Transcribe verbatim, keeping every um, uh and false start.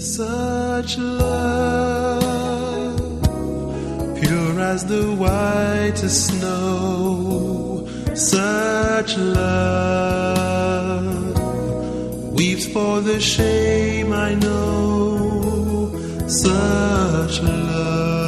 Such love, pure as the whitest snow. Such love weeps for the shame I know. Such love